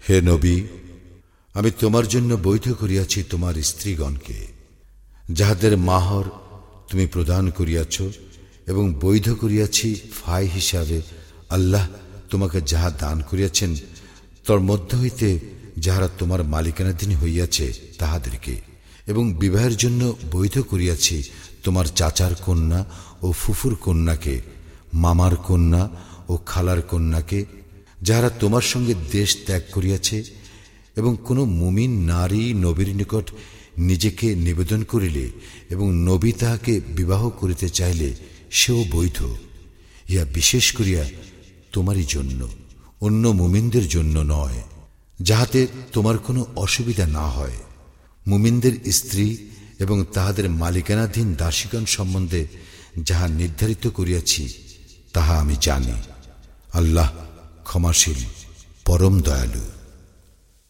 হে নবী, আমি তোমার জন্য বৈধ করিয়াছি তোমার স্ত্রীগণকে, যাহাদের মাহর তুমি প্রদান করিয়াছ, এবং বৈধ করিয়াছি ফাই হিসাবে আল্লাহ তোমাকে যাহা দান করিয়াছেন তার মধ্য হইতে যাহারা তোমার মালিকানাধীন হইয়াছে তাহাদেরকে, এবং বিবাহের জন্য বৈধ করিয়াছি তোমার চাচার কন্যা ও ফুফুর কন্যাকে, মামার কন্যা ও খালার কন্যাকে, যাহারা তোমার সঙ্গে দেশ ত্যাগ করিয়াছে। এবং কোন মুমিন নারী নবীর নিকট নিজেকে নিবেদন করিলে এবং নবী তাহাকে বিবাহ করিতে চাইলে সেও বৈধ। ইহা বিশেষ করিয়া তোমারই জন্য, অন্য মুমিনদের জন্য নয়, যাহাতে তোমার কোনো অসুবিধা না হয়। মুমিনদের স্ত্রী এবং তাহাদের মালিকানাধীন দাসীগণ সম্বন্ধে যাহা নির্ধারিত করিয়াছি তাহা আমি জানি। আল্লাহ ক্ষমাশীল, পরম দয়ালু।